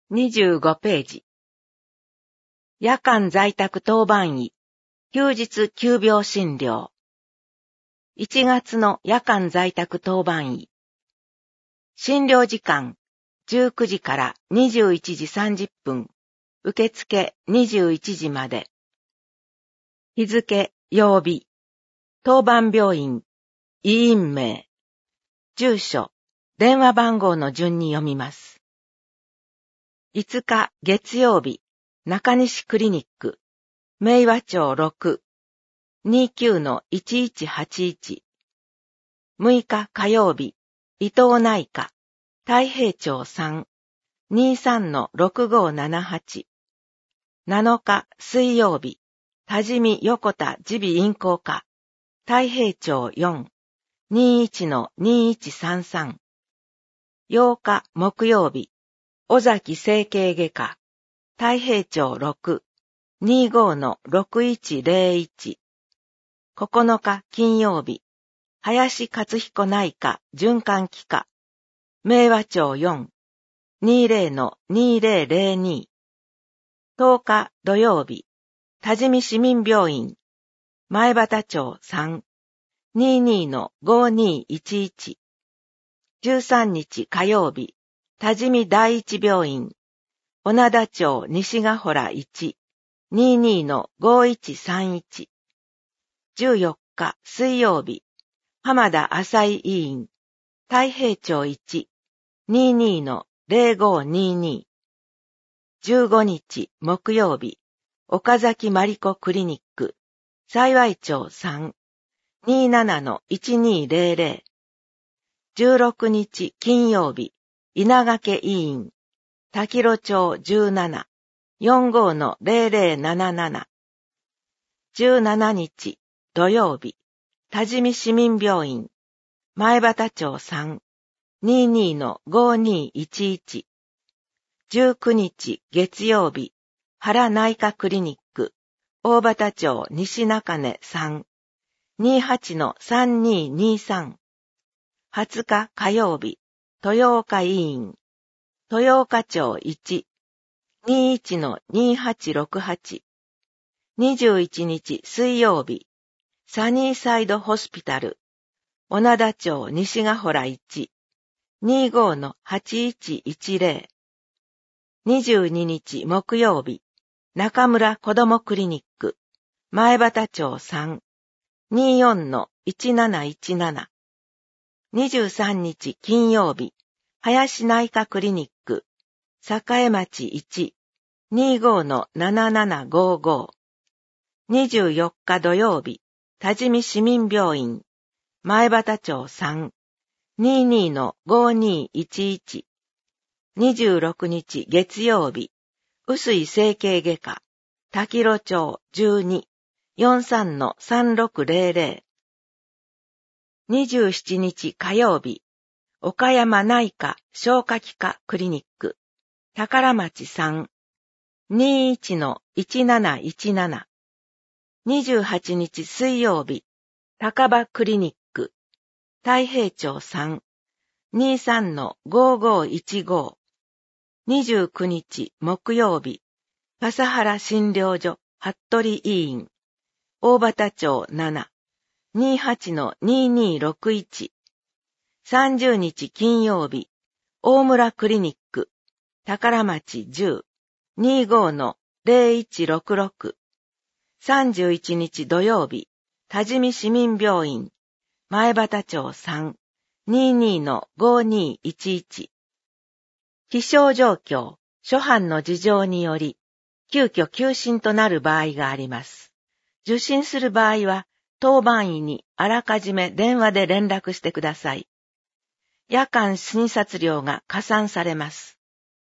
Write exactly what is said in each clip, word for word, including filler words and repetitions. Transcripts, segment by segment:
にじゅうごページ。夜間在宅当番医、休日急病診療。いちがつの夜間在宅当番医。診療時間、じゅうくじからにじゅういちじさんじゅっぷん、受付にじゅういちじまで。日付、曜日、当番病院、医院名、住所、電話番号の順に読みます。いつか月曜日、中西クリニック、明和町ろく、にじゅうきゅうのいちいちはちいち。むいか火曜日、伊東内科、太平町さん、にじゅうさんのろくごななはち。なのか水曜日、多治見横田耳鼻咽喉科、太平町よん、にじゅういちのにじゅういちさんさん。ようか木曜日、尾崎整形外科、太平町ろく、にじゅうごのろくいちぜろいち。ここのか金曜日、林勝彦内科循環器科、明和町よん、にじゅうのにじゅうぜろに。とおか土曜日、多治見市民病院、前畑町さん、にじゅうにのごにいちいち。じゅうさんにち火曜日、多治見第一病院、小名田町西ヶ原いち、にじゅうにのごいちさんいち。じゅうよっか水曜日、浜田浅井医院、太平町いち、にじゅうにのぜろごにに。じゅうごにち木曜日、岡崎真理子クリニック、幸町さん、にじゅうななのいちにぜろぜろ。じゅうろくにち金曜日、稲掛医院、滝路町じゅうなな、よんじゅうごのぜろぜろななな。じゅうしちにち土曜日、多治見市民病院、前畑町さん、にじゅうにのごにいちいち。じゅうくにち月曜日、原内科クリニック、大畑町西中根さん、にじゅうはちのさんににさん。はつか火曜日、豊岡医院、豊岡町いち、にじゅういちのにはちろくはち。にじゅういちにち水曜日、サニーサイドホスピタル、小名田町西ヶ原いち、にじゅうごのはちいちいちぜろ。にじゅうににち木曜日、中村子どもクリニック、前畑町さん、にじゅうよんのいちなないちなな。にじゅうさんにち金曜日、林内科クリニック、栄町いち、にじゅうごのななななごご。にじゅうよっか土曜日、多治見市民病院、前畑町さん、にじゅうにのごにいちいち。にじゅうろくにち月曜日、臼井整形外科、滝路町じゅうに、よんじゅうさんのさんろくぜろぜろ。にじゅうしちにち火曜日、岡山内科消化器科クリニック、宝町さん、にじゅういちのいちなないちなな。にじゅうはちにち水曜日、高場クリニック、太平町さん、にじゅうさんのごごいちご。にじゅうくにち木曜日、笠原診療所服部医院、大畑町なな、にじゅうはちのににろくいち。さんじゅうにち金曜日、大村クリニック、宝町じゅう、にじゅうごのぜろいちろくろく。さんじゅういちにち土曜日、多治見市民病院、前畑町さん、にじゅうにのごにいちいち。気象状況、諸般の事情により、急遽休診となる場合があります。受診する場合は、当番医にあらかじめ電話で連絡してください。夜間診察料が加算されます。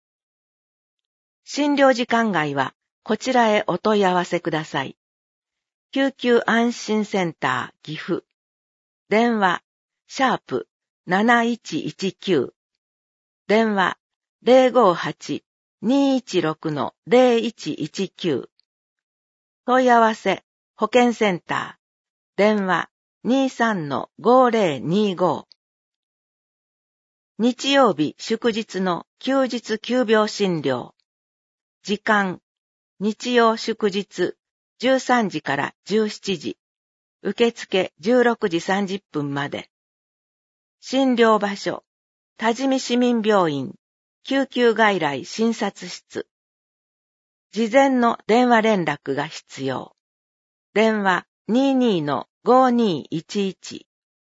診療時間外は、こちらへお問い合わせください。救急安心センター岐阜。電話、シャープなないちいちきゅう。電話、ぜろごはち にいちろくのぜろいちいちきゅう。問い合わせ、保健センター。電話、にじゅうさんのごぜろにご。 日曜日祝日の休日急病診療。時間、日曜祝日じゅうさんじからじゅうしちじ。受付じゅうろくじさんじゅっぷんまで。診療場所、多治見市民病院、救急外来診察室。事前の電話連絡が必要。電話 にじゅうにのごーにーいちいち。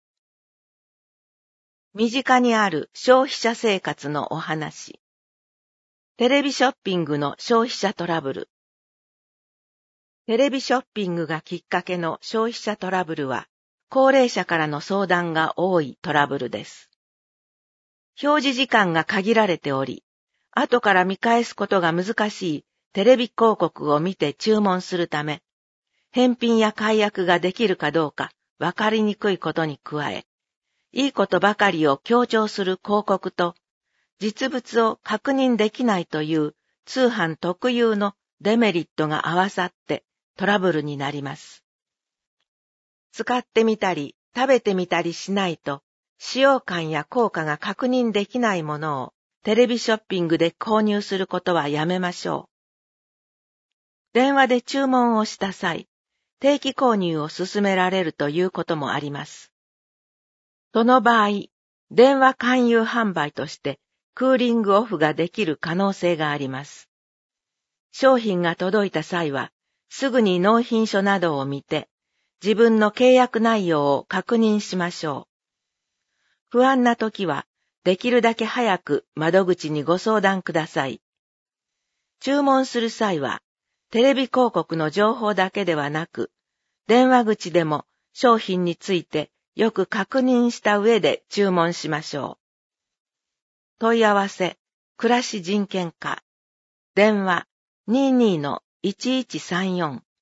身近にある消費者生活のお話。テレビショッピングの消費者トラブル。テレビショッピングがきっかけの消費者トラブルは、高齢者からの相談が多いトラブルです。表示時間が限られており、後から見返すことが難しいテレビ広告を見て注文するため、返品や解約ができるかどうかわかりにくいことに加え、いいことばかりを強調する広告と、実物を確認できないという通販特有のデメリットが合わさってトラブルになります。使ってみたり食べてみたりしないと、使用感や効果が確認できないものをテレビショッピングで購入することはやめましょう。電話で注文をした際、定期購入を勧められるということもあります。その場合、電話勧誘販売としてクーリングオフができる可能性があります。商品が届いた際は、すぐに納品書などを見て、自分の契約内容を確認しましょう。不安な時は、できるだけ早く窓口にご相談ください。注文する際は、テレビ広告の情報だけではなく、電話口でも商品についてよく確認した上で注文しましょう。問い合わせ、暮らし人権課。電話 にじゅうにのいちいちさんよん。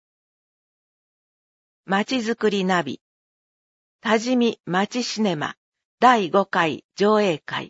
まちづくりナビ。多治見まちシネマだいごかい上映会。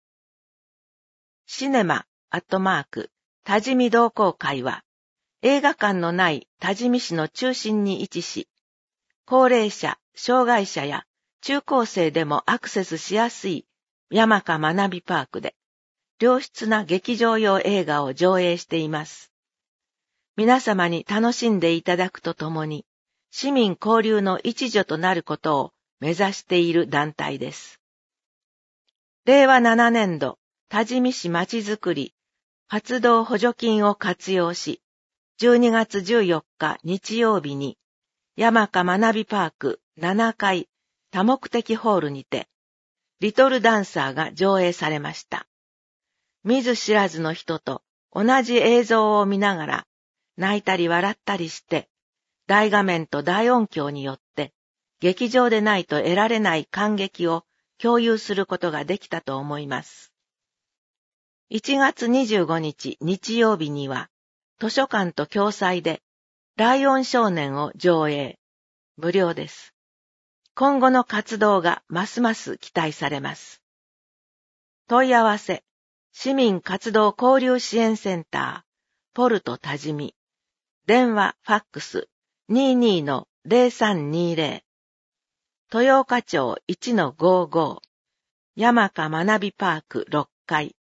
シネマアットマーク多治見同好会は、映画館のない多治見市の中心に位置し、高齢者、障害者や中高生でもアクセスしやすい山家学びパークで、良質な劇場用映画を上映しています。皆様に楽しんでいただくとともに、市民交流の一助となることを目指している団体です。れいわななねんど、多治見市まちづくり活動補助金を活用し、じゅうにがつじゅうよっか日曜日に、山家学びパークななかい多目的ホールにて、リトルダンサーが上映されました。見ず知らずの人と同じ映像を見ながら、泣いたり笑ったりして、大画面と大音響によって、劇場でないと得られない感激を共有することができたと思います。いちがつにじゅうごにち日曜日には、図書館と共催で、ライオン少年を上映。無料です。今後の活動がますます期待されます。問い合わせ、市民活動交流支援センター、ポルト多治見。電話、ファックス、にじゅうにのぜろさんにーぜろ。豊岡町 いちのごーごー。山家学びパークろっかい。